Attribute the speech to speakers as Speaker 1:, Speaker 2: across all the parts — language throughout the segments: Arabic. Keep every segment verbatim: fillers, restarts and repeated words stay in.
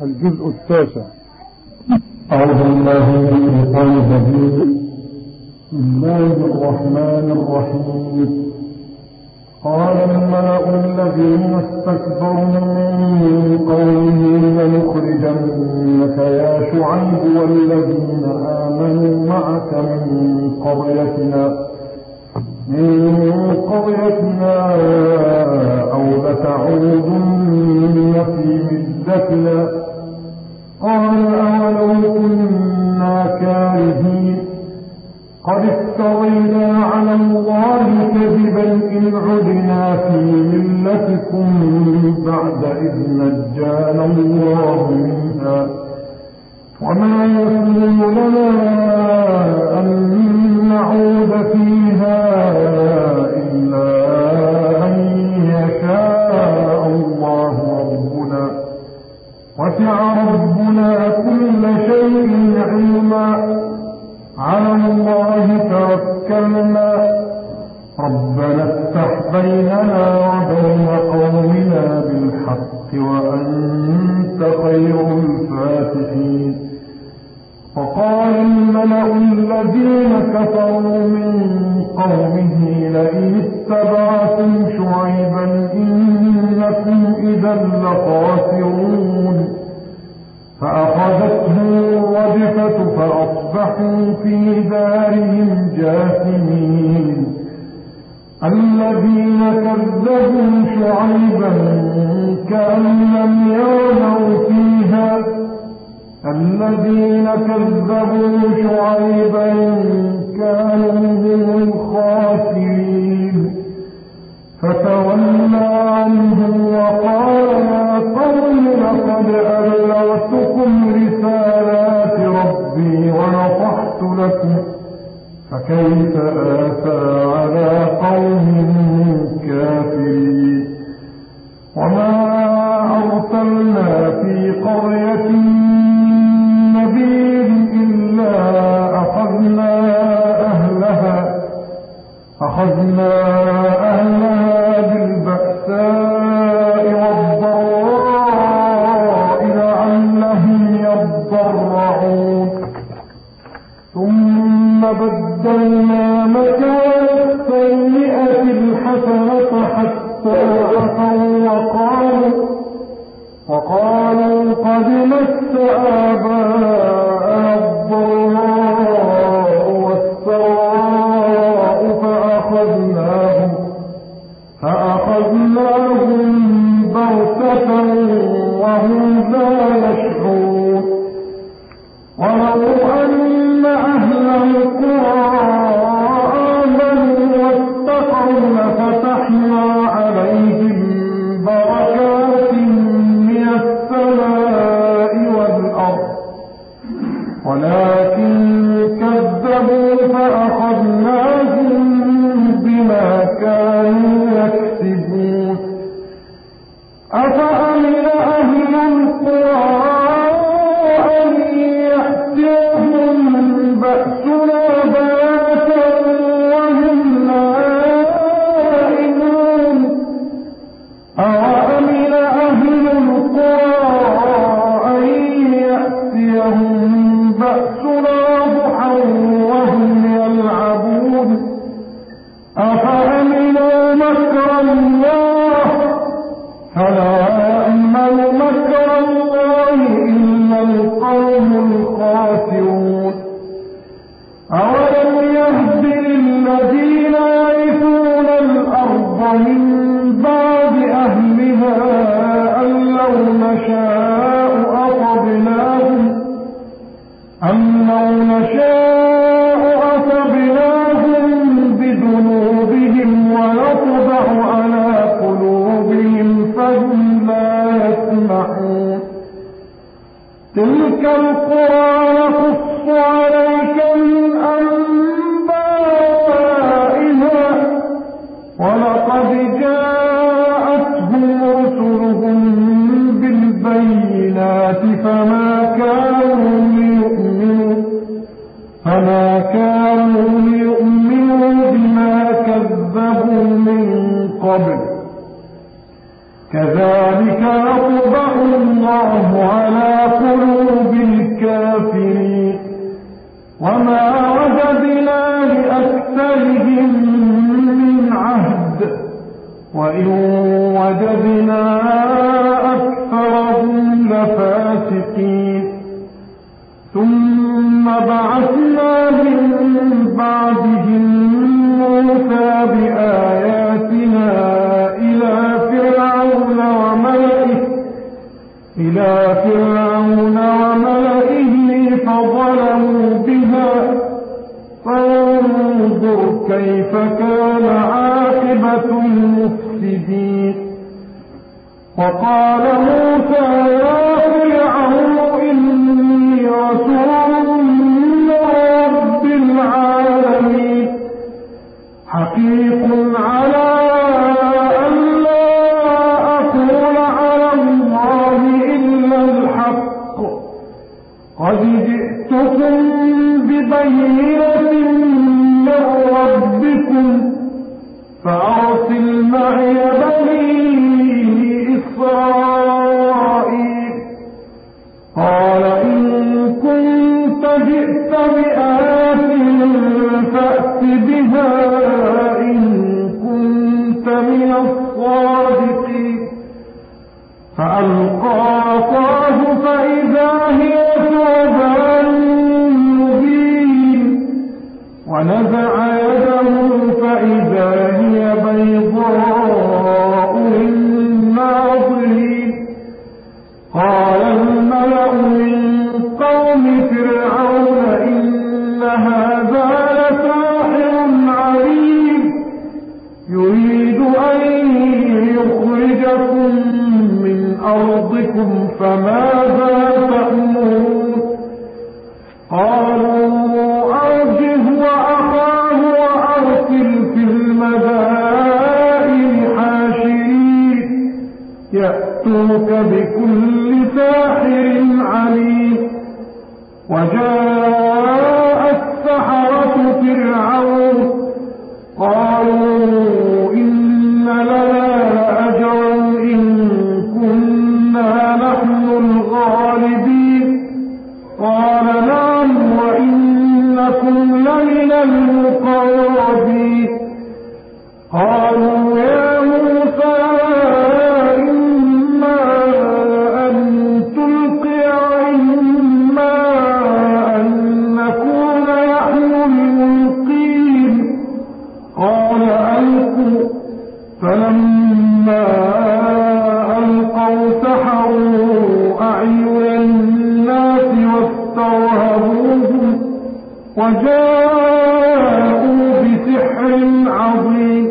Speaker 1: الجزء التاسع.
Speaker 2: أعوذ بالله من الشيطان الرجيم. بسم الله الرحمن الرحيم. قال الملأ الذين استكبروا من قومه لنخرجنك يا شعيب والذين آمنوا معك من قريتنا من قريتنا أو لتعودن في ملتنا. قال أولو كنا كارهين قد افترينا على الله كذبا إن عدنا في ملتكم بعد إذ نجانا الله منها وما يكون لنا أن نعود فيها إلا أن يشاء الله ربنا وسع ربنا كل شيء علما على الله توكلنا ربنا افتح بيننا وبين قومنا بالحق وأنت خير الفاتحين. وقال الملأ الذين كفروا من قومه لئن اتبعتم شعيبا إنكم إذا لخاسرون. فأخذتهم الرجفة فأصبحوا في دارهم جاثمين. الذين كذبوا شعيبا كأن لم يغنوا فيها الذين كذبوا شعيبا كانوا هم الخاسرين. فتولى عنهم وقال يا قوم لقد أبلغتكم رسالات ربي ونصحت لكم فكيف آسى على قوم كافرين. وما أرسلنا في قرية نبي إلا أخذنا أهلها أخذنا أهلها بالبأساء والضراء لعلهم يضرعون. ثم بدلنا مكان السيئة الحسنة حتى عفوا وقالوا وقالوا قد مس آباءنا الضراء والسراء فأخذناهم فأخذناهم بغتة وهم لا يشعرون. ولو أن أهل القرى آمنوا واتقوا لفتحنا عليهم بركات من السماء والأرض ولكن كذبوا فأخذناهم بما كانوا يكسبون. أفأمن أهل القرى أن يأتيهم بأسنا بياتا وهم نائمون. أوأمن أهل القرى أن يأتيهم بأسنا ضحى وهم يلعبون. أفأمنوا مكر الله فلا يأمن مكر الله إلا القوم الخاسرون. أولم يهد للذين يرثون الأرض من بعد أهلها أن لو نشاء أصبناهم أن لو نشاء أصبناهم بذنوبهم ونطبع على قلوبهم فهم لا يسمعون. تلك القرى نقص عليك من أنبائها ولقد جاءتهم رسلهم بالبينات فما كانوا ليؤمنوا فما كانوا ليؤمنوا بما كذبوا من قبل كذلك يطبع الله على قلوب الكافرين وما وجدنا لأكثرهم من عهد وإن وجدنا أكثرهم لفاسقين ثم بعثنا من بعدهم موسى بآياتنا إلى فرعون وملئه إلى فرعون وملئه فظلموا بها فانظر كيف كان عاقبة المفسدين وقال موسى يا فرعون إني رسول من رب العالمين حقيق على أن لا أقول على الله إلا الحق قد جئتكم ببينة من ربكم فأرسل معي بني إسرائيل قال إن كنت جئت بآية فأت بها إن كنت من الصادقين فألقى عصاه فإذا هي ثعبان مبين ونزع يده فإذا هي بيضاء للناظرين قال الملأ من قوم فرعون إن هذا لساحر عليم يريد أن يخرجكم من أرضكم فماذا تأمرون قالوا أرجه وأخاه وأرسل في المدائن حاشرين يأتوك بكل ساحر عليم وجاء السحرة فرعون قالوا إن لنا لأجرا إن كنا نحن الغالبين قال نعم وإنكم لمن المقربين قالوا يا موسى إما أن تلقي وإما أن نكون نحن الملقين قال ألقوا فلما ألقوا سحروا أعين الناس واسترهبوهم وجاءوا بسحر عظيم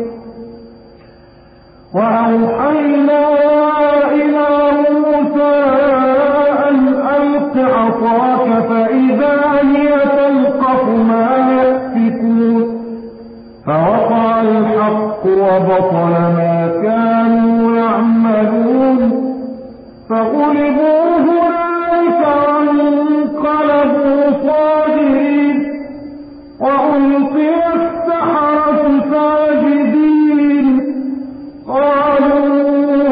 Speaker 2: وأوحينا إلى موسى أن ألق عصاك فإذا هي تلقف ما يأفكون فوقع الحق وبطل ما كانوا يعملون فغلبوا هنالك وانقلبوا صاغرين وألقي السحرة ساجدين قالوا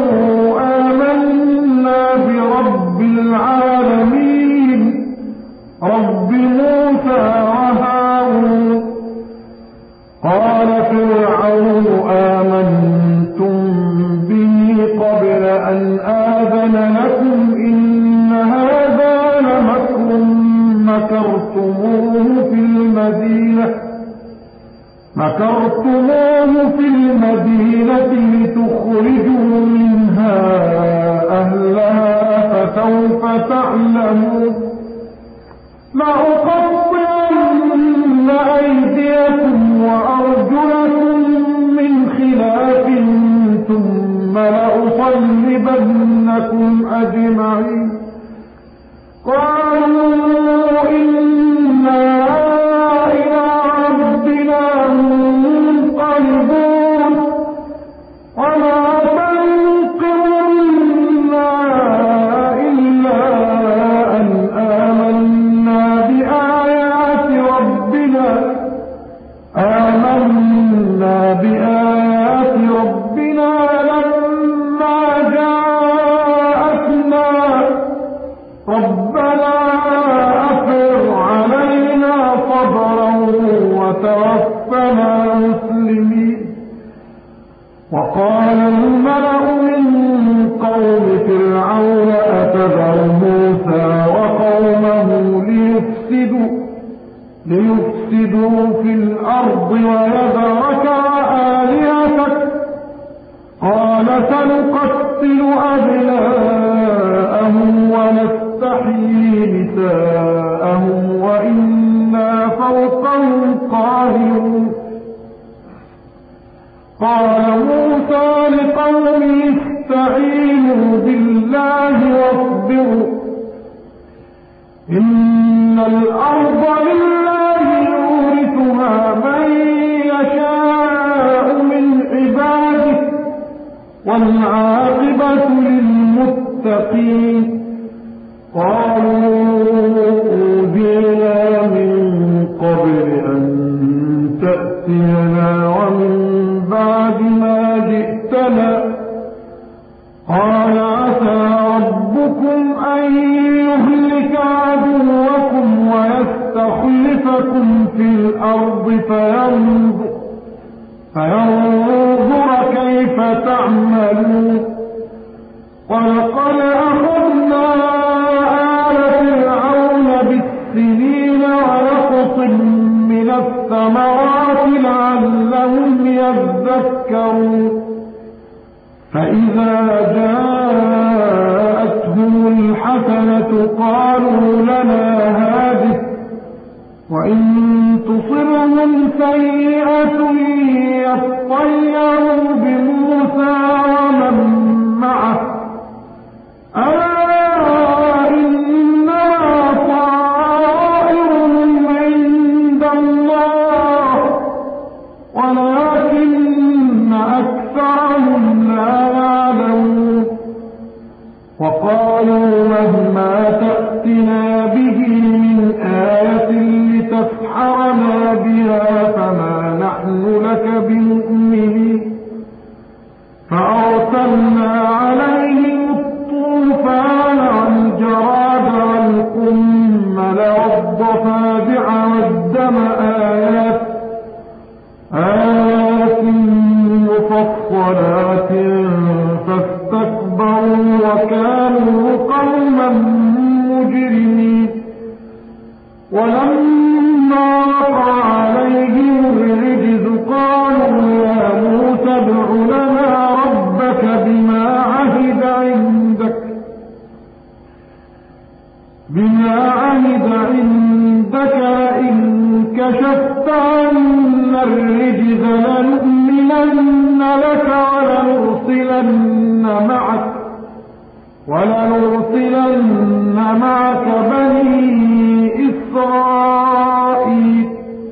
Speaker 2: آمنا برب العالمين رب موسى وهارون قال فرعون آمنتم به قبل أن آذن لكم إن هذا لمكر مكرتموه في المدينة مكرتموه في المدينة لتخرجوا منها أهلها فسوف تعلمون لأقطعن أيديكم وأرجلكم من خلاف ثم لأصلبنكم أجمعين قالوا إنا إلى ربنا منقلبون وما تنقم منا إلا أن آمنا بآيات ربنا وقال الملأ من قوم فرعون أتذر موسى وقومه ليفسدوا, ليفسدوا في الأرض ويذرك وآلهتك قال سنقتل أبناءهم ونستحيي نساءهم وإنا فوقهم قاهرون. قال موسى لقومه استعينوا بالله واصبروا إن الأرض لله يورثها من يشاء من عباده والعاقبة للمتقين. قالوا أوذينا من قبل أن تأتينا ومن بعد ما جئتنا قال عسى ربكم أن يهلك عدوكم ويستخلفكم في الأرض فينظر, فينظر كيف تعملون. ولقد أخذنا آل فرعون بالسنين ونقص من الثمرات لعلهم يذكرون. فإذا جاءتهم الحسنة قالوا لنا هذه وإن تصرهم سيئة يطيروا بموسى ومن معه ألا إنما طائرهم عند الله ولكن أكثرهم لا يعلمون. وقالوا مهما تأتنا به من آية لتسحرنا بها فما نحن لك بمؤمنين. فأرسلنا عليهم الطوفان والجراد والقمل والضفادع والدم آيات آيات مفصلات فاستكبروا وكانوا قوما مجرمين. ولما وقع عليهم الرجز قالوا يا موسى ادع لنا ربك بما عهد عندك بما عهد عندك إن كشفت عنا الرجز لنؤمنن لك ولنرسلن معك ولنرسلن معك بني إسرائيل.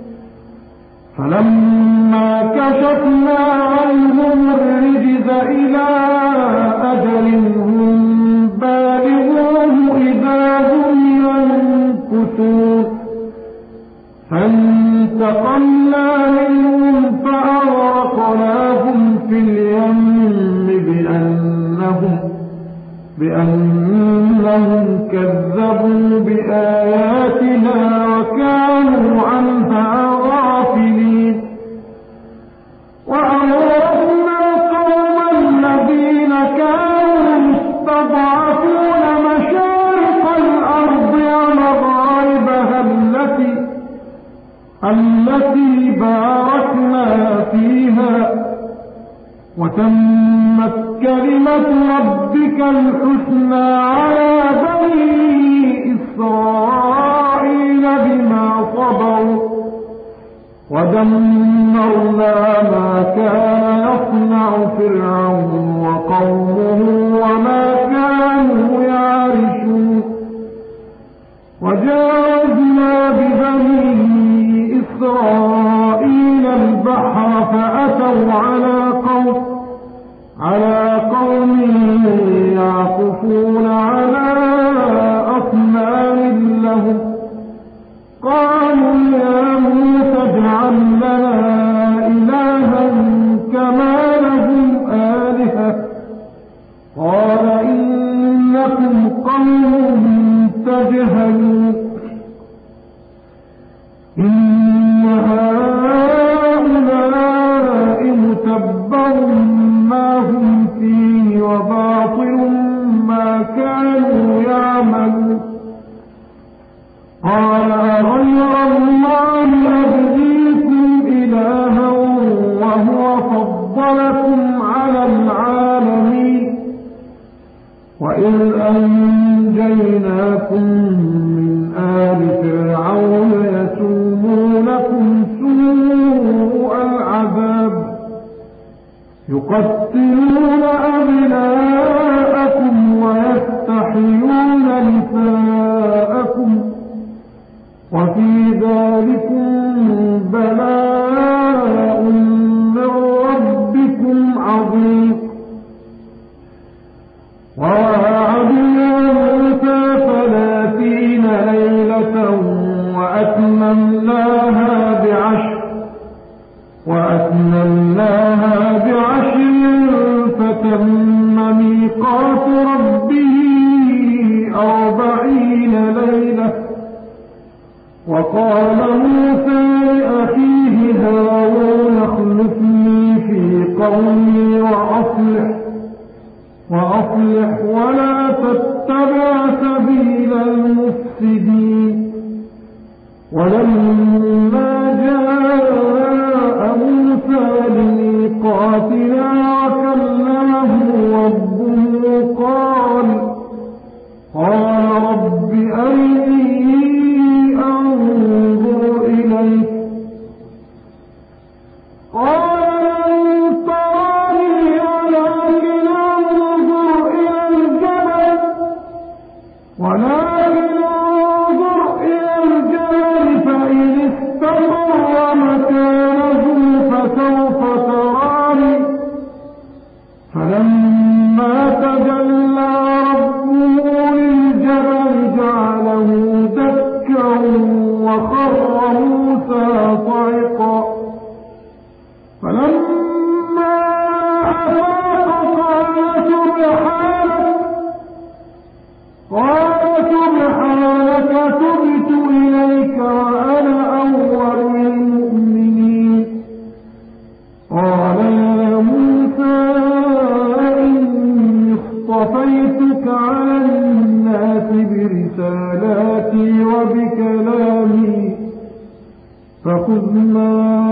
Speaker 2: فلما كشفنا عنهم الرجز إلى أجل هم بالغوه إذا هم ينكثون. فانتقمنا منهم فأغرقناهم في اليم بأنهم بأنهم كذبوا بآياتنا وكانوا عنها غافلين. وأورثنا القوم الذين كانوا مستضعفون مشارق الأرض ومغاربها التي التي باركنا فيها وتمت كلمة ربك الحسنى على بني إسرائيل بما صبروا ودمرنا ما كان يصنع فرعون وقومه وما كانوا يعرشون. وجاوزنا ببني إسرائيل البحر فأتوا على قوم على قوم يعكفون على أصنام لهم قالوا يا موسى اجعل لنا إلها كما لهم آلهة قال إنكم قوم تجهلون. إن هؤلاء متبر وإذ أنجيناكم من آل فرعون يسومونكم سوء العذاب يقتلون أبناءكم ويستحيون نساءكم وفي ذلكم بلاء من ربكم عظيم. وواعدنا موسى ثلاثين ليلة وأتممناها بعشر وأتممناها بعشر فتم ميقات ربه أربعين ليلة. وقال موسى لأخيه هارون اخلفني في قومي وأصلح وأصلح ولا تتبع سبيل المفسدين. ولما جاء موسى لميقاتنا وكلمه ربه قال قال رب أرني أنظر إليك قال لن تراني ولكن انظر إلى الجبل ولكن انظر إلى الجبل فإن استقر مكانه فسوف تراني. فلما تجلى ربه للجبل جعله دكا وخر موسى صعقا. فلما أفاق قال سبحانك قال سبحانك تبت إليك وأنا أول المؤمنين. قال يا موسى إني اصطفيتك على الناس برسالاتي وبكلامي فخذ ما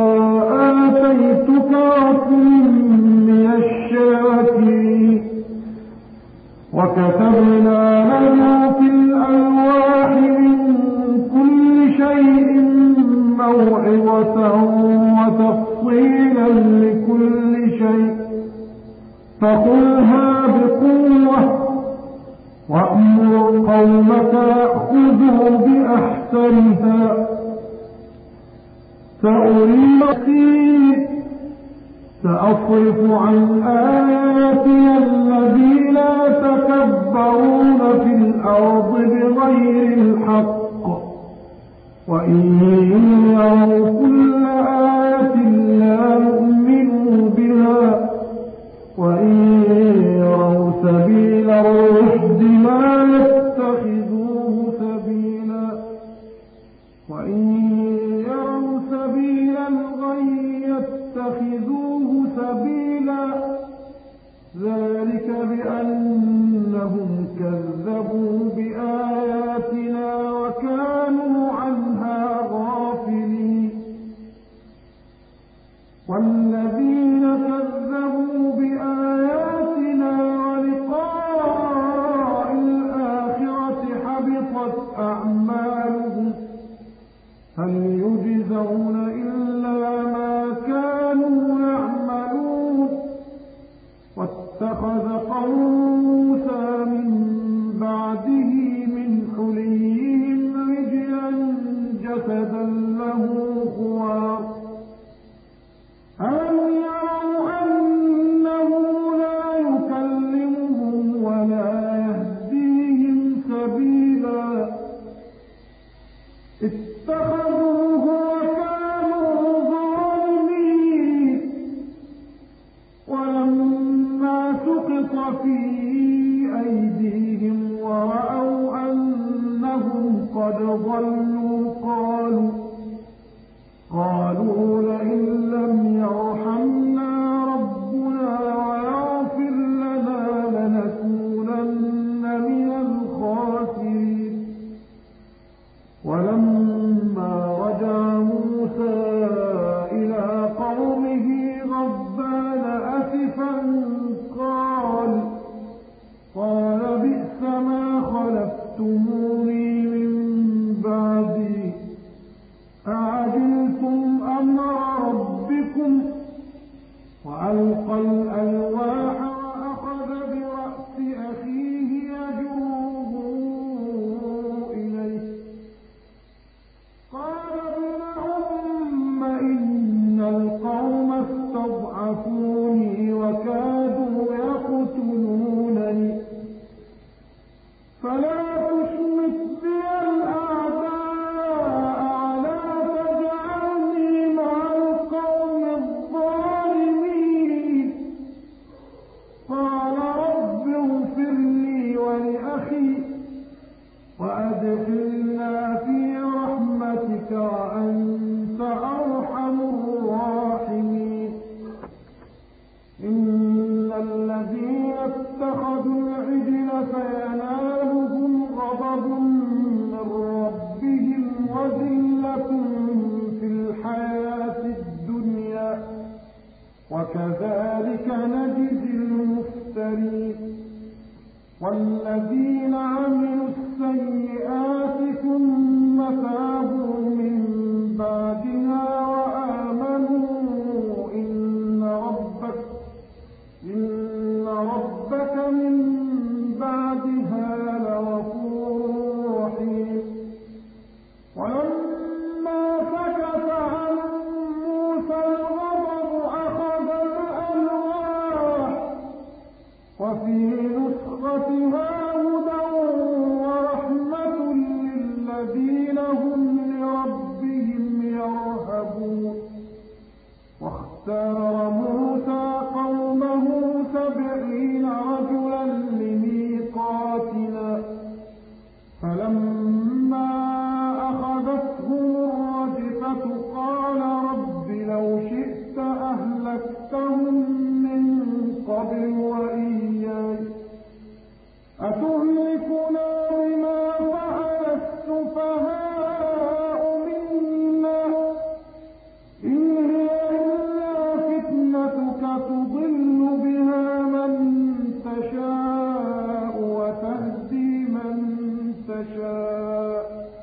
Speaker 2: آتيتك وكن من الشاكرين. وكتبنا له في الألواح من كل شيء موعظة وتفصيلا لكل شيء فخذها بقوة وأمر قومك يأخذوا بأحسنها سأريك سأصرف عن آياتي الذين يتكبرون في الأرض بغير الحق وإن يروا كل آية لا يؤمنوا بها وإن يروا سبيل الرشد لا يتخذوه سبيلا وإن يروا سبيل الغي يتخذوه سبيلا ذلك بأنهم كذبوا بآياتنا وكانوا عنها غافلين. والذين كذبوا بآياتنا ولقاء الآخرة حبطت أعمالهم هل يجزون إلا ما كانوا يعملون. واتخذ قوم موسى من بعده من حليهم عجلا جسدا له خوار ألم يروا أنه لا يكلمهم ولا يهديهم سبيلا اتخذوه وكانوا ظالمين. ولما سقط في أيديهم ورأوا أنهم قد ضلوا قالوا قالوا لئن لم يرحمنا ربنا ويغفر لنا لنكونن من الخاسرين. ولما رجع موسى إلى قومه غضبان أسفا قال قال بئس وألقى الألواح وأخذ برأس أخيه يجره إليه قال ابن أم إن القوم استضعفوني وكادوا يقتلونني فلا تشمت بي الأعداء ولا تجعلني مع القوم الظالمين قال رب اغفر لي ولأخي وأدخلنا في رحمتك وأنت أرحم الراحمين إن الذين اتخذوا العجل سينالهم غضب من ربهم وذلة في الحياة الدنيا وكذلك نجزي المفترين والذين عملوا السيئات ثم تابوا من بعدها وآمنوا إن ربك إن ربك من بعدها لغفور رحيم ولما سكت عن موسى الغضب أخذ الألواح وفي نسختها هدى ورحمة للذين هم لربهم يرهبون واختار موسى قومه سبعين رجلا لميقاتنا فلما أخذتهم الرجفة قال رب لو شئت أهلكتهم من قبل وإياي أتهلكنا بما فعل السفهاء منا إن هي إلا فتنتك تضل بها من تشاء وتهدي من تشاء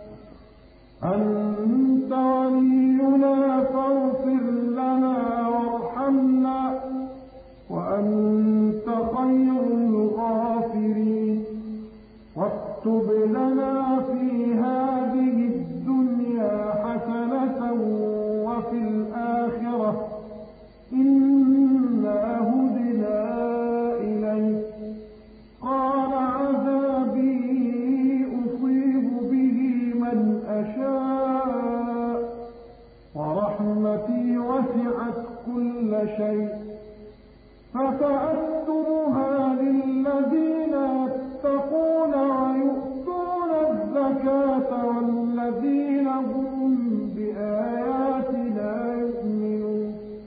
Speaker 2: أنت ولينا فاغفر لنا وارحمنا وأنت خير الغافرين واكتب لنا في هذه الدنيا حسنة وفي الآخرة إنا هدنا إليك قال عذابي أصيب به من أشاء ورحمتي وسعت كل شيء فسأكتبها للذين يتقون ويؤتون الزكاة والذين هم بآياتنا يؤمنون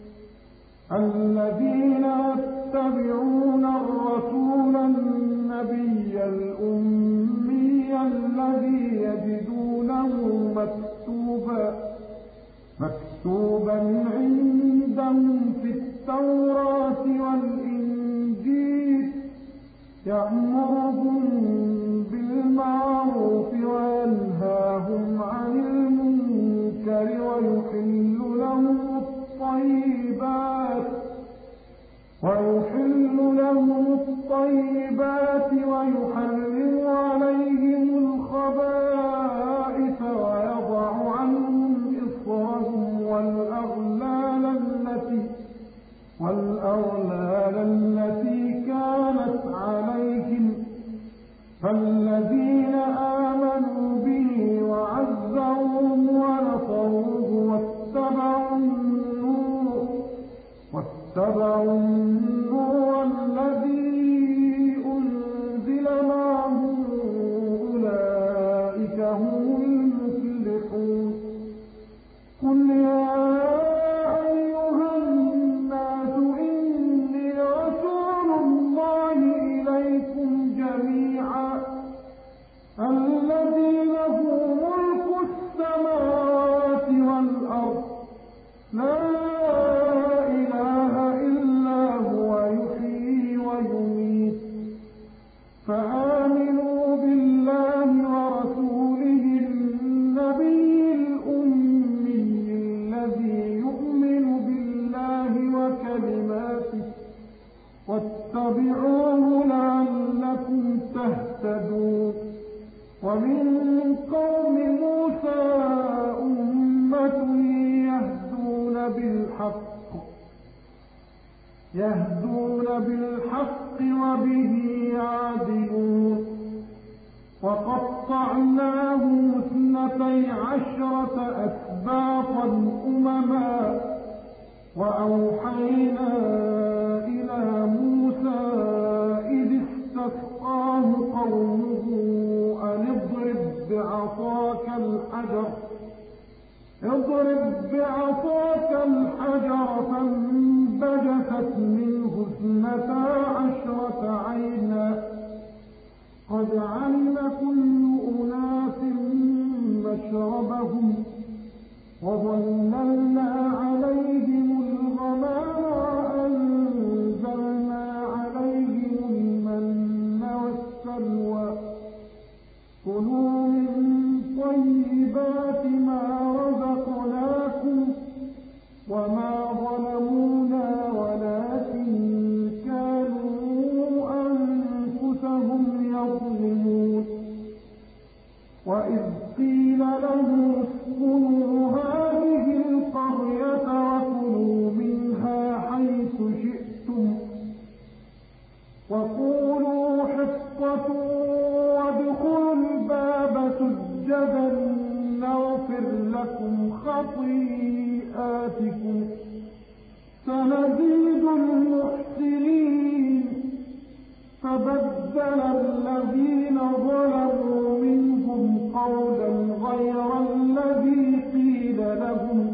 Speaker 2: الذين يتبعون الرسول النبي الأمي الذي يجدونه مكتوبا مكتوبا عندهم في التوراة والإنجيل يأمرهم بالمعروف وينهاهم عن المنكر ويحل لهم الطيبات ويحل لهم الطيبات ويحرم عليهم الخبائث ويضع عنهم إصرهم والأغلال التي والأغلال التي كانت عليهم فالذين آمنوا به وعزروه ونصروه واتبعوا النور واتبعوا النور الذي أنزل معه أولئك هم المفلحون قل يا أيها الناس إني رسول الله إليكم جميعا الذي له ملك السماوات والأرض لا إله إلا هو يحيي ويميت واتبعوه لعلكم تهتدون. ومن قوم موسى أمة يهدون بالحق يهدون بالحق وبه يعدلون. وقطعناهم اثنتي عشرة أسباطا أمما وأوحينا إلى موسى إذ استسقاه قومه أن اضرب بعصاك الحجر اضرب بعصاك الحجر فانبجست منه اثنتا عشرة عينا قد علم كل أناس مشربهم وظللنا عليهم الغمام وأنزلنا عليهم المن والسلوى كلوا من طيبات ما رزقناكم وما ظلمونا ولكن كانوا أنفسهم يظلمون. وإذ قيل له اسكنوا هذه القرية وكلوا منها حيث شئتم وقولوا حطة وادخلوا الباب سجدا نغفر لكم خطيئاتكم سنزيد المحسنين. فبدل الذين ظلموا منهم قولا غير الذي قيل لهم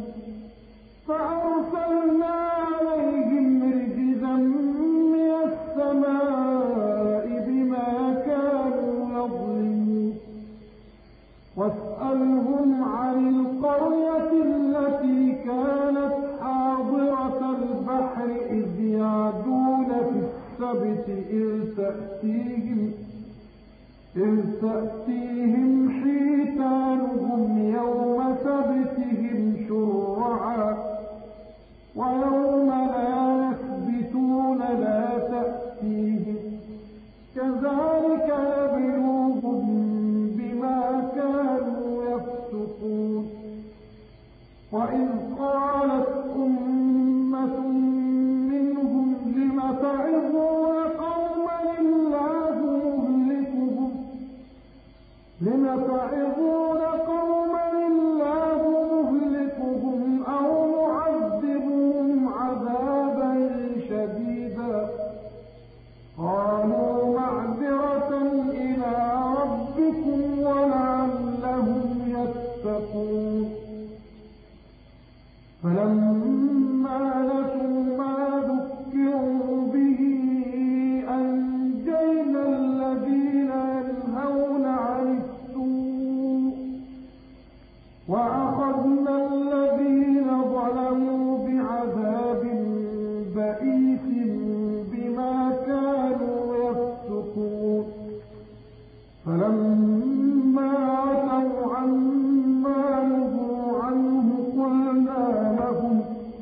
Speaker 2: فأرسلنا عليهم رجزا من السماء بما كانوا يظلمون. واسألهم عن القرية التي كانت حاضرة البحر إذ يعدون في السبت إذ تأتيهم إذ تأتيهم حيتانهم يوم سبتهم شرعا ويوم لا يسبتون لا تأتيهم كذلك نبلوهم بما كانوا يفسقون. وإذ قالت أمة منهم لم تعظون قوما الله مهلكهم لم تعظون قوما الله مهلكهم أو معذبهم عذابا شديدا قالوا معذرة إلى ربكم ولعلهم يتقون. فلما نسوا ما ذكروا به أنجينا الذين ينهون عن السوء وأخذنا الذين ظلموا بعذاب بئيس بما كانوا يفسقون. فلما عتوا عما نهوا عنه قلنا لهم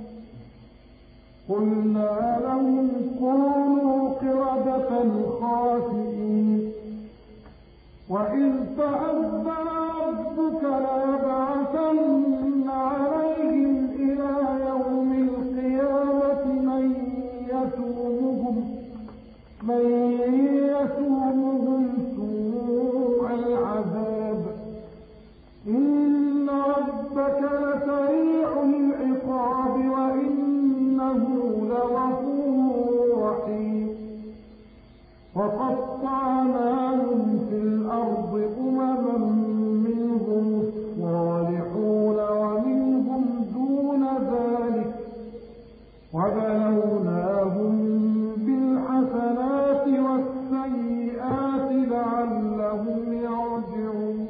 Speaker 2: قلنا لهم كونوا قردة خاسئين. وإذ تأذن ربك ليبعثن عليهم إلى يوم القيامة من يسومهم من يسومهم سوء العذاب إن ربك لسريع العقاب وإنه لغفور رحيم. وقطعناهم في الأرض أمما منهم الصالحون ومنهم دون ذلك وبلوناهم بالحسنات والسيئات لعلهم يرجعون.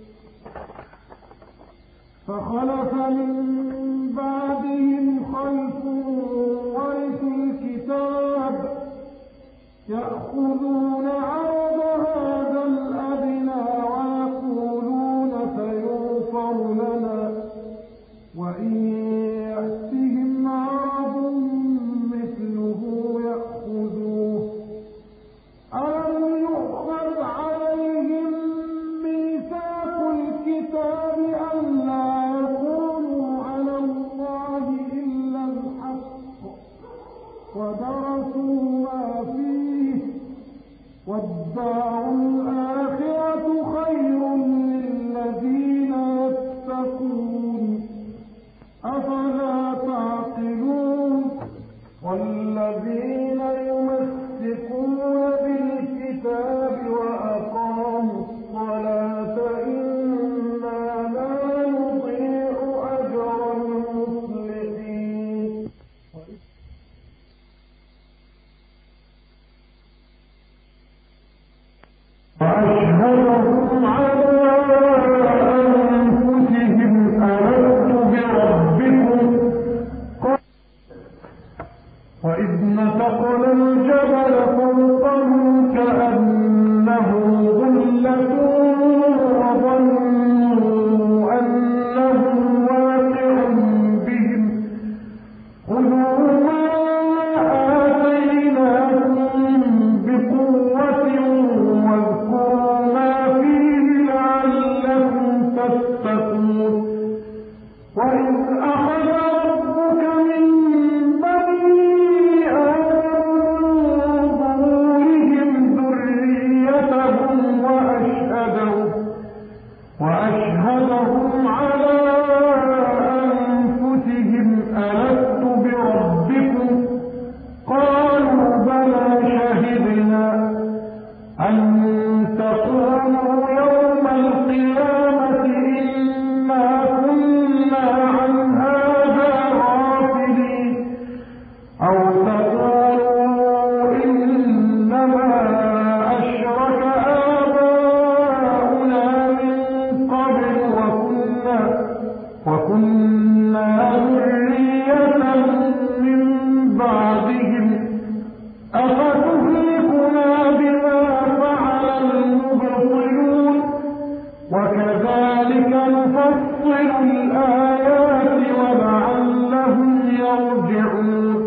Speaker 2: فخلف من بعدهم خلف ورثوا الكتاب يأخذون عرض هذا الأدنى ويقولون سيغفر لنا وإن يأتهم عرض مثله فادرسوا ما فيه والدار الآخرة خير للذين يتقون أفلا تعقلون والذين يمسكون بالكتاب وأقاموا الصلاة إنا لا نضيع أجر المصلحين وأشهدهم على أنفسهم ألست بربكم وإذ نتقنا الجبل فوقهم كأنه ظلة وظنوا أنه واقع بهم خذوا ما آتيناكم بقوة واذكروا ما فيه لعلكم تتقون وإذ أخذ ربك من وأشهدهم على أنفسهم ألست بربكم قالوا بلى شهدنا أن تقولوا يوم القيامة إنا كنا عن هذا غافلين أو تقولوا إنما أشرك وكنا ذرية من بعدهم أفتهلكنا بما فعل المبطلون وكذلك نفصل الآيات ولعلهم يرجعون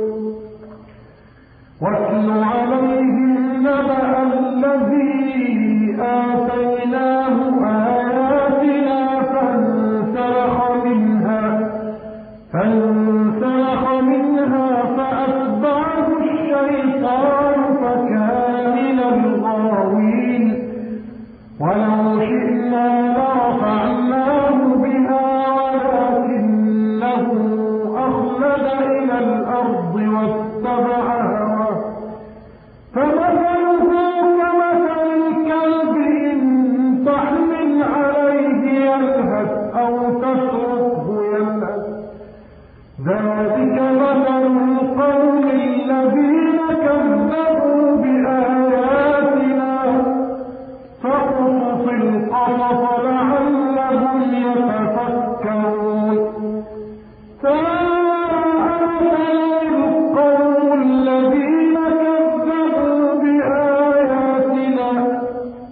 Speaker 2: واتل عليهم نبأ الذي آتيناه آياتنا فانسلخ منها فانسلخ منها فأتبعه الشيطان فكان من الغاوين ولو شئنا لرفعناه بها ولكنه أخلد إلى الأرض واتبع هواه فمثله كمثل الكلب إن تحمل عليه يلهث أو تتركه يلهث ذلك مثل القوم الذين كذبوا بآياتنا فاقصص القصص لعلهم يتفكرون القوم الذين كذبوا بآياتنا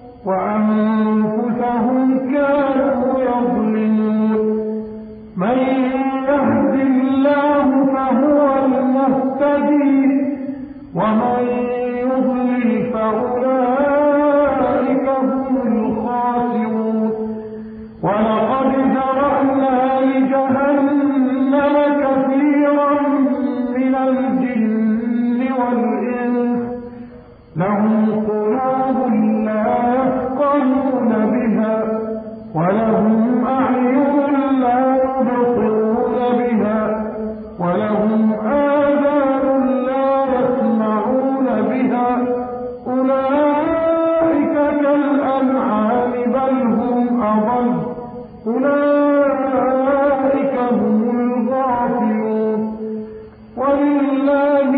Speaker 2: وأنفسهم كانوا يظلمون من يهد الله فهو المهتدي ومن يضلل فأولئك هم الخاسرون ولقد ذرأنا لجهنم كثيرا من الجن والإنس لهم قلوب لا يفقهون بها ولهم أعين لا يبصرون بها ولهم آذان لا يسمعون بها أولئك كالأنعام بل هم أضل أولئك هم الغافلون ولله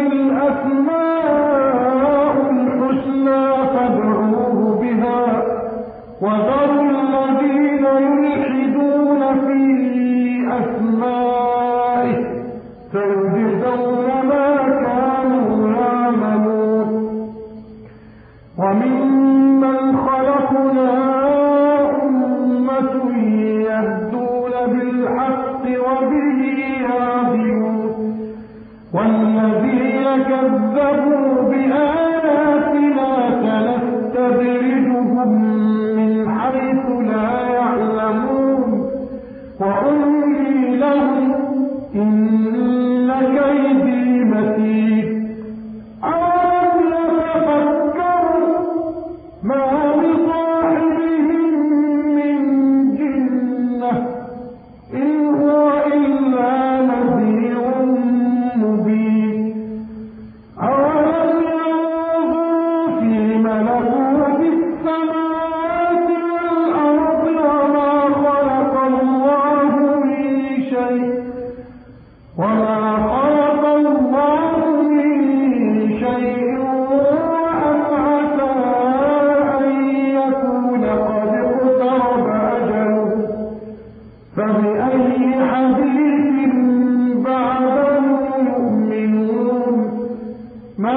Speaker 2: الأسماء الحسنى فادعوه بها وذروا الذين يلحدون في أسمائه سيجزون ما كانوا يعملون وممن خلقنا أمة يهدون بالحق وبه يعدلون والذين كذبوا بآياتنا سنستدرجهم من حيث لا يعلمون وأملي لهم إن كيدي متين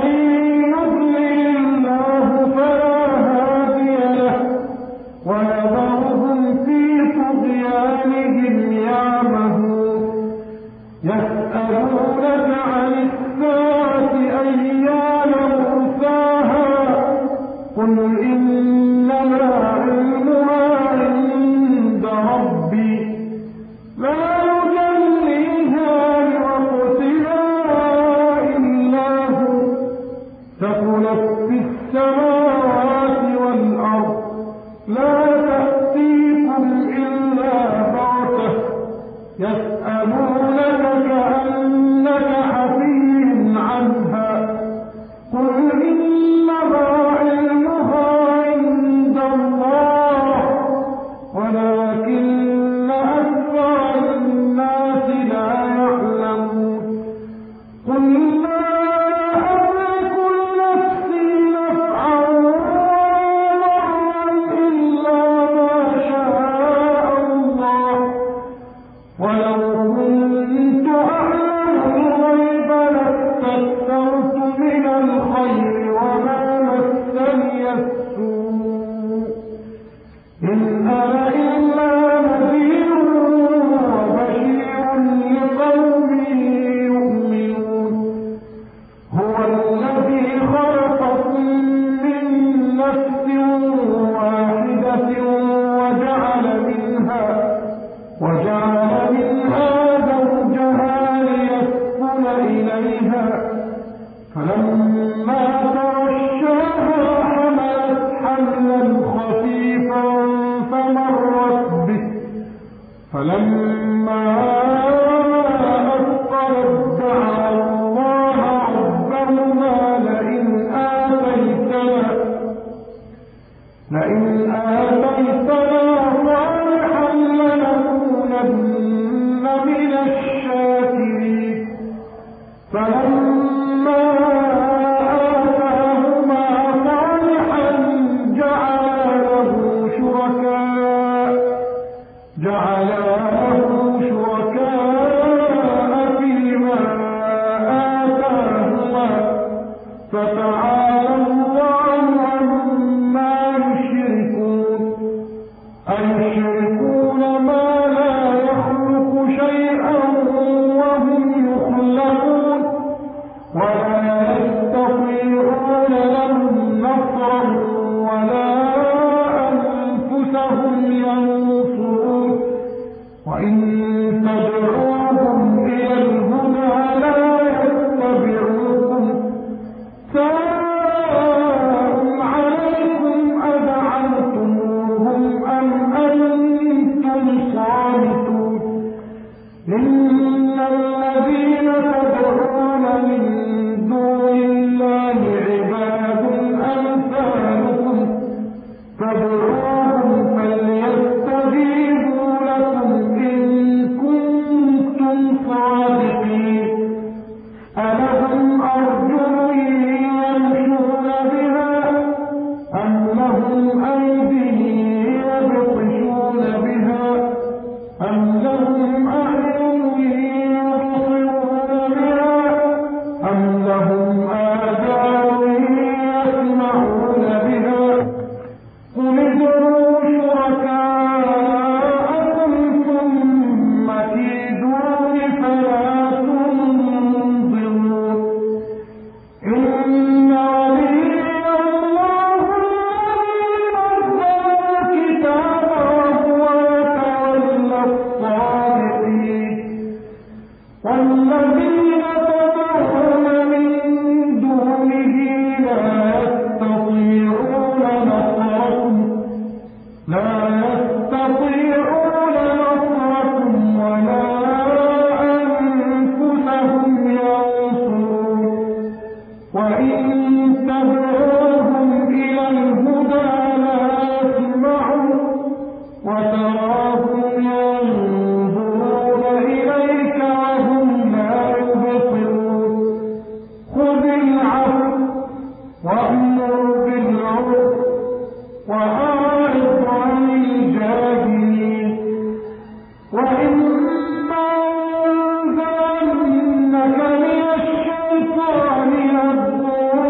Speaker 2: وإما أنزغنك من الشيطان نزغ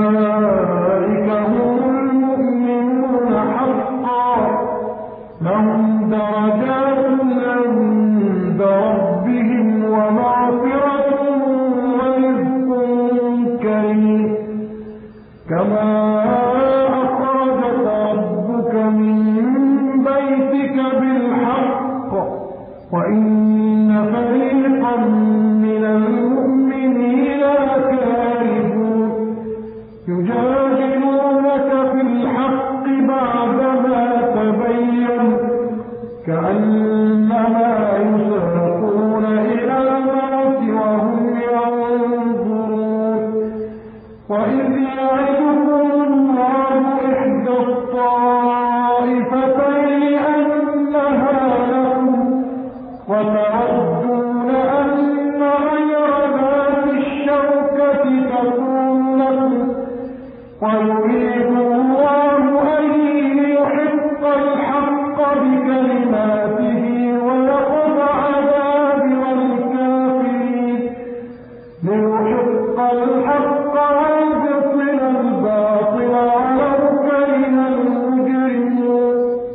Speaker 2: أولئك هم المؤمنون حقا لهم درجات عند ربهم ومغفرة ورزق كريم كما أخرجك ربك من بيتك بالحق وإن فريقا من المؤمنين لكارهون يجادلونك في الحق بعدما تبين كأنما يساقون إلى الموت وهم ينظرون وإذ يعدكم الله إحدى الطائفتين أنها لكم وتودون أن غير ذات الشوكة تكون لكم ويريد الله أن يحق الحق بكلماته ويقطع دابر الكافرين ليحق الحق ويبطل الباطل ولو كره المجرمون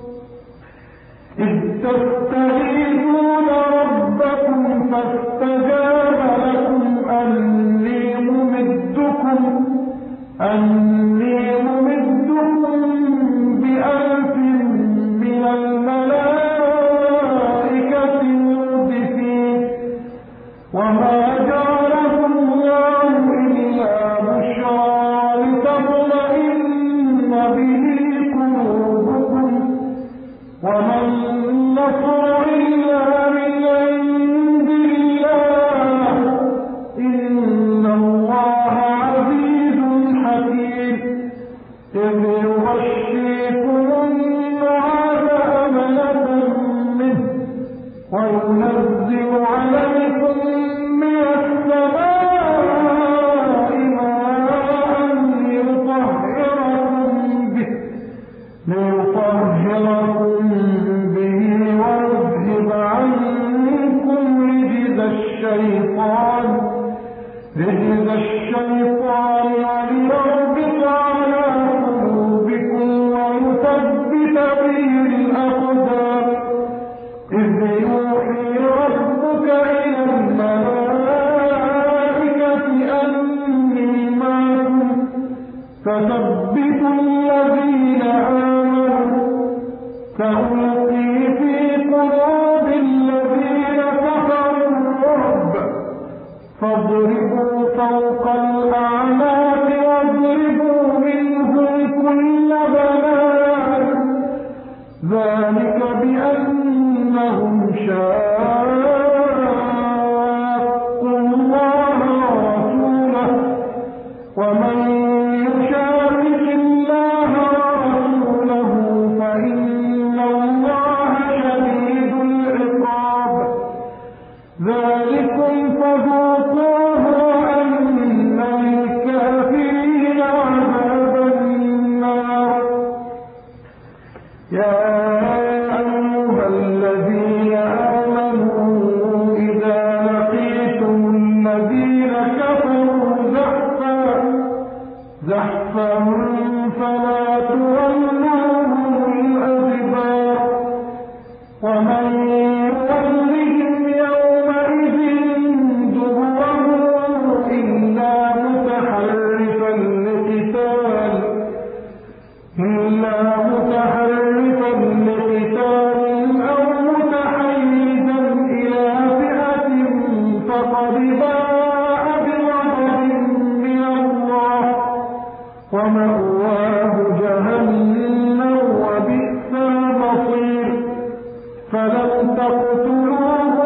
Speaker 2: إذ تستغيثون ربكم فاستجاب لكم أني ممدكم أني ممدكم بألف من الملائكة مردفين وما جعله الله إلا بشرى لتطمئن به قلوبكم وما النصر إلا من عند الله إن الله عزيز حكيم إذ يغشيكم النعاس أمنة منه وينزل عليكم من السماء ماء ليطهركم به ليطهركم به ويذهب عنكم رجز الشيطان رجز الشيطان وليربط على قلوبكم ويثبت به الأقدام إذ يوحي ربك إلى الملائكة أني معكم فثبتوا الذين آمنوا سألقي في قلوب الذين كفروا الرعب فاضربوا فوق الأعناق واضربوا منهم كل بنان ذلك بأنهم شاقوا الله ورسوله ومن يشاقق الله ورسوله فإن الله شديد العقاب ذلكم فذوقوه وأن للكافرين عذاب النار يا أيها الذين آمنوا إذا لقيتم الذين كفروا زحفا زحفا فلا تولوهم الأدبار ومن يولهم يومئذ دبره إلا متحرفا لقتال إلا متحرفا لقتال أو متحيزا إلى فئة فقد باء بغضب من الله ومأواه جهنم وبئس المصير فلم تقتلوهم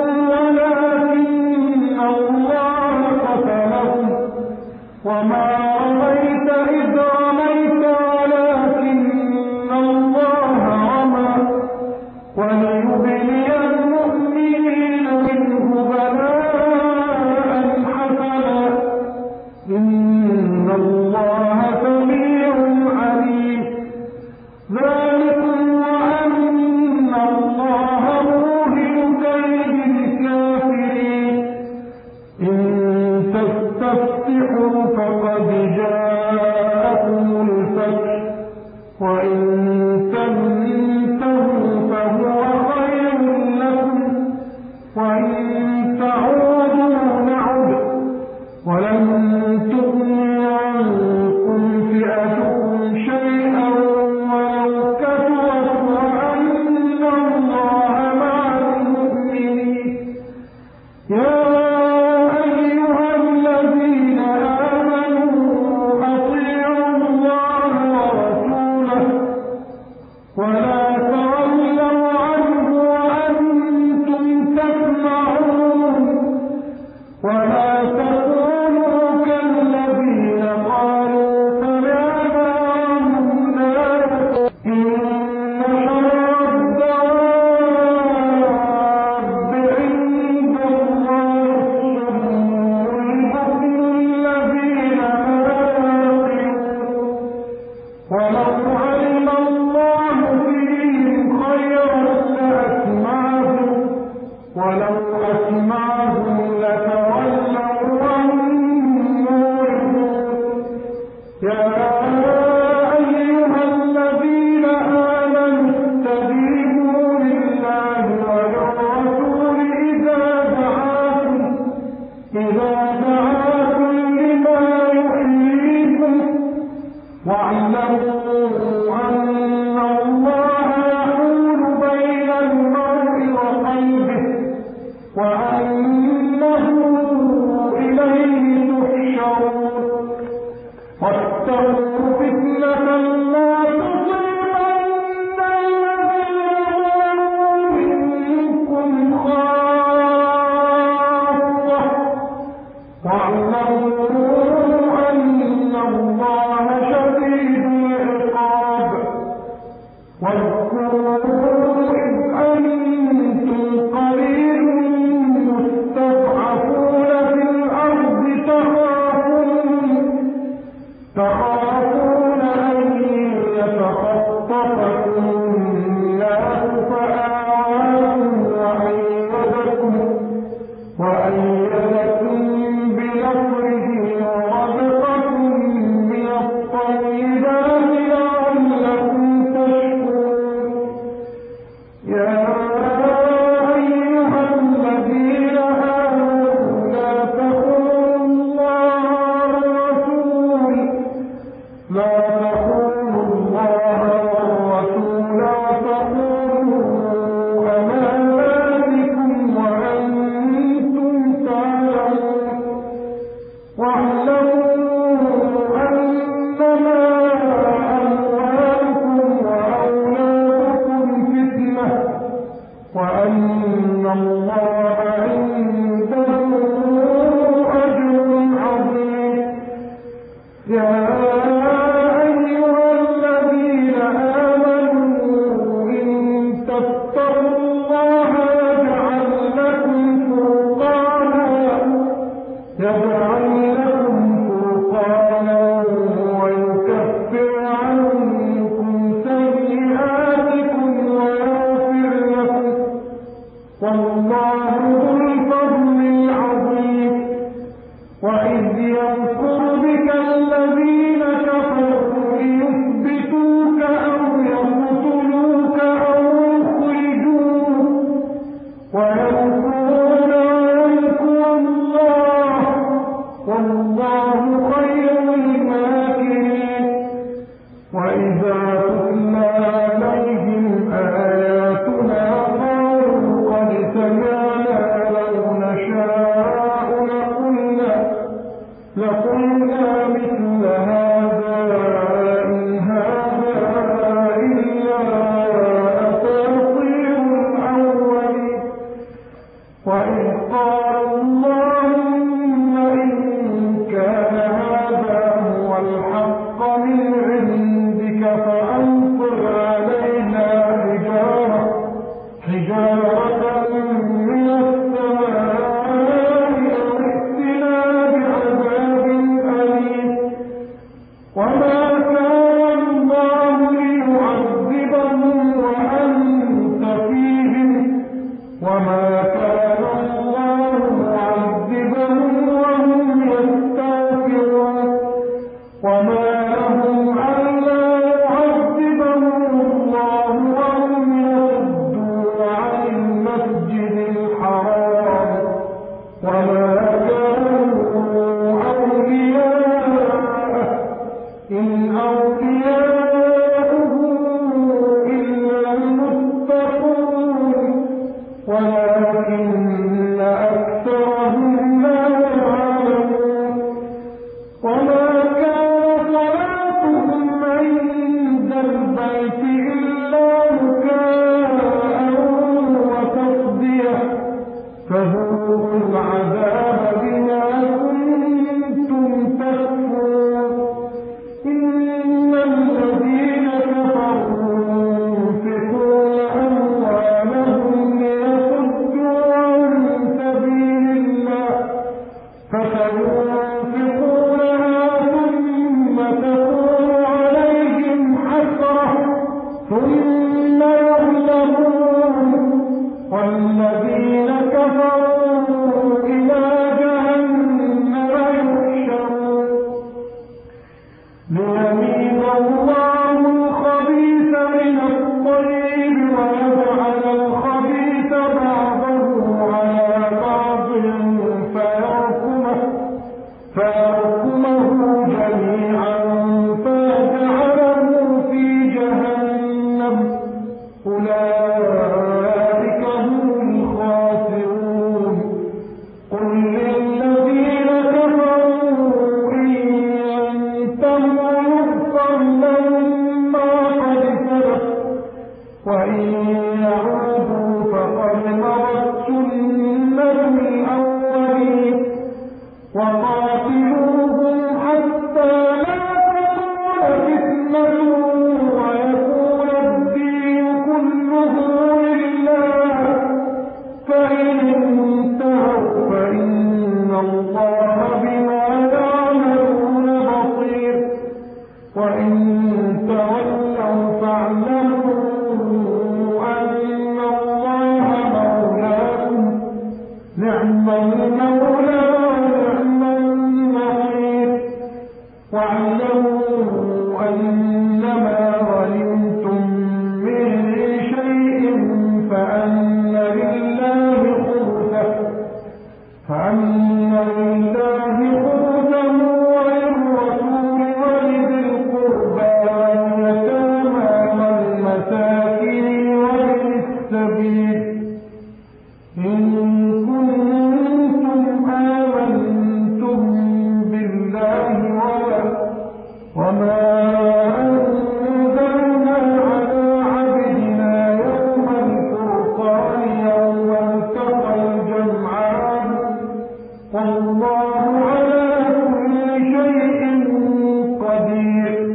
Speaker 2: ولكن الله قتلهم وما رميت إذ رميت ولكن الله رمى وليبلي المؤمنين منه بلاء حسنا إن الله سميع عليم أيها الذين آمنوا استجيبوا لله وللرسول إذا دعاكم إذا دعاكم لما يحييكم واعلموا أن الله يحول بين المرء وقلبه وأنه إليه تحشرون واتقوا فتنة لا تصيبن الذين منكم خاصة واعلموا أن الله شديد العقاب واذكروا إذ أنتم قليل مستضعفون في الأرض تخافون أن يتخطفكم الناس فآواكم وأيدكم وأيدكم بنصره ورزقكم من الطيبات لعلكم تشكرون يا أيها الذين آمنوا لا تخونوا الله والرسول لا تخونوا الله والرسول وتخونوا أماناتكم وأنتم تعلمون واعلموا أنما أموالكم وأولادكم فتنة وأن الله عنده أجر عظيم يا أيها الذين آمنوا إن تتقوا الله يجعل لكم فرقانا يجعل لكم فرقانا ويكفر عنكم سيئاتكم ويغفر لكم والله ذو الفضل العظيم وإذ يمكر بك الذين كفروا ليثبتوك أو يقتلوك أو يخرجوك ويمكرون ويمكر الله والله خير الماكرين وإذا تتلى عليهم آياتنا قالوا قد سمعنا لو نشاء لقلنا لقلنا مثل هذا إن هذا إلا أساطير الأولين وإذ قالوا اللهم إن كان هذا هو الحق من عندك فأمطر علينا حجارة حجارة من السماء أو ائتنا بعذاب أليم وما كان الله ليعذبهم وأنت فيهم وما كان الله معذبهم وهم يستغفرون وما لهم ألا يعذبهم الله وهم يصدون عن المسجد الحرام وما كانوا أولياءه إن أولياؤه إلا المتقون ولكن أكثرهم لا يعلمون وما كان صلاتهم عند البيت إلا مكاء وتصدية فذوقوا العذاب بما كنتم تكفرون إن الذين ليميز الله الخبيث من الطيب ويجعل الخبيث بعضه على بعض فيركمه فيركمه جميعا فيجعله في جهنم أولئك هم الخاسرون قل للذين كفروا إن ينتهوا يغفر لهم ما قد سلف وإن يعودوا فقد مضت سنة الأولين وقاتلوهم حتى لا تكون فتنة ويكون الدين كله لله فإن انتهوا فإن الله بما يعملون بصير وإن تولوا فاعلموا أن الله مولاكم نعم المولى ونعم النصير واعلموا أنما غنمتم من شيء فأن لله خمسه فأن لله خمسه وللرسول ولذي القربى واليتامى والمساكين وابن السبيل إن كنتم آمنتم بالله وما أنزلنا على عبدنا يوم الفرقان يوم التقى الجمعان والله على كل شيء قدير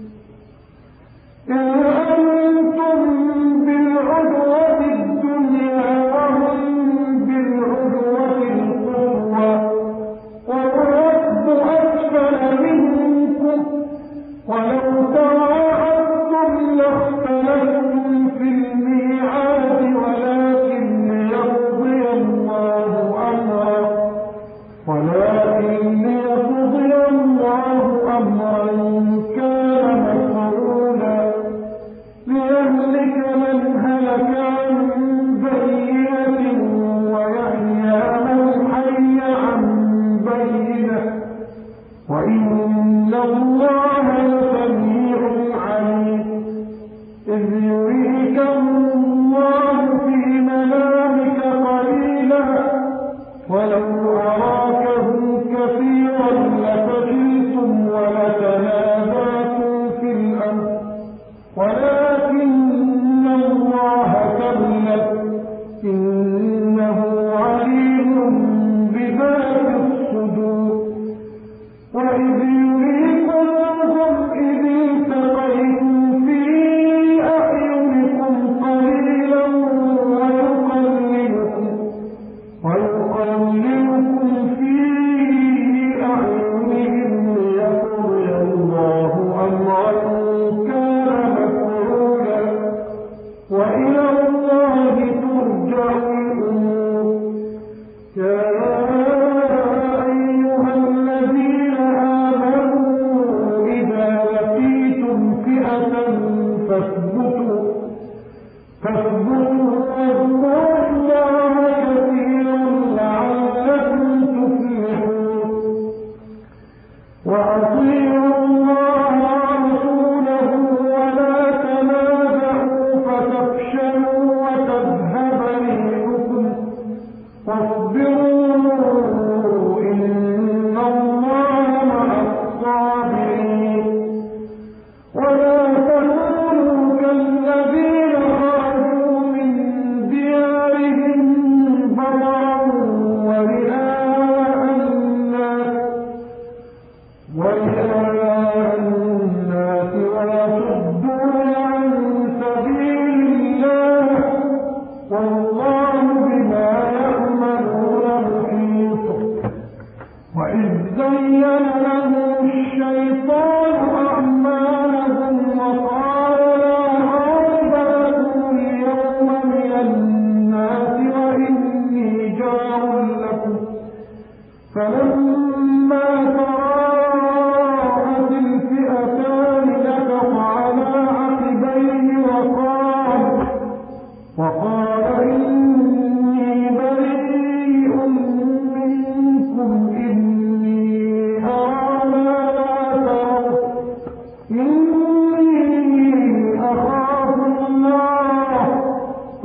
Speaker 2: إن أنتم بالعدوة الدنيا وهم بالعدوة القصوى والرب أسفل منكم ولو تواعدتم لاختلفتم في الميعاد ولكن ليقضي الله أمرا ولكن ليقضي الله أمرا كان مفعولا ليهلك من هلك عن بينة ويحيى من حي عن بينة وإن الله لسميع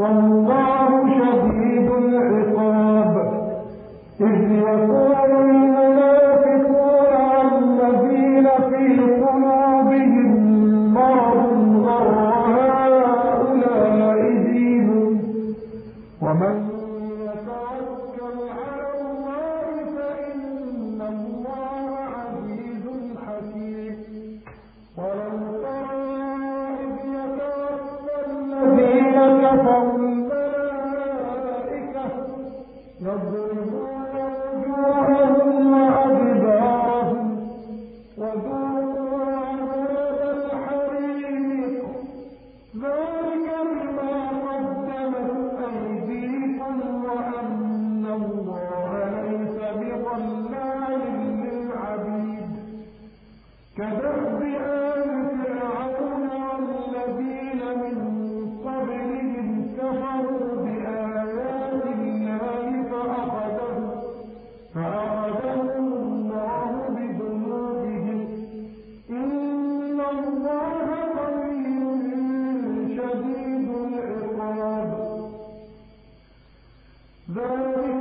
Speaker 2: والله شديد العقاب. إذ يقول المنافقون والذين في قلوبهم مرض غر هؤلاء دينهم ومن يتوكل على الله فإن الله عزيز حكيم. ولو ترى إذ يتوفى الذين كفروا الملائكة يضربون وجوههم وأدبارهم وذوقوا عذاب الحريق ذلك بما قدمت أيديكم وأن الله ليس بظلام للعبيد. كدأب آل فرعون والذين من قبلهم كفروا بآيات الله فأخذهم فأخذهم الله بذنوبهم إن الله قوي شديد العقاب. ذلك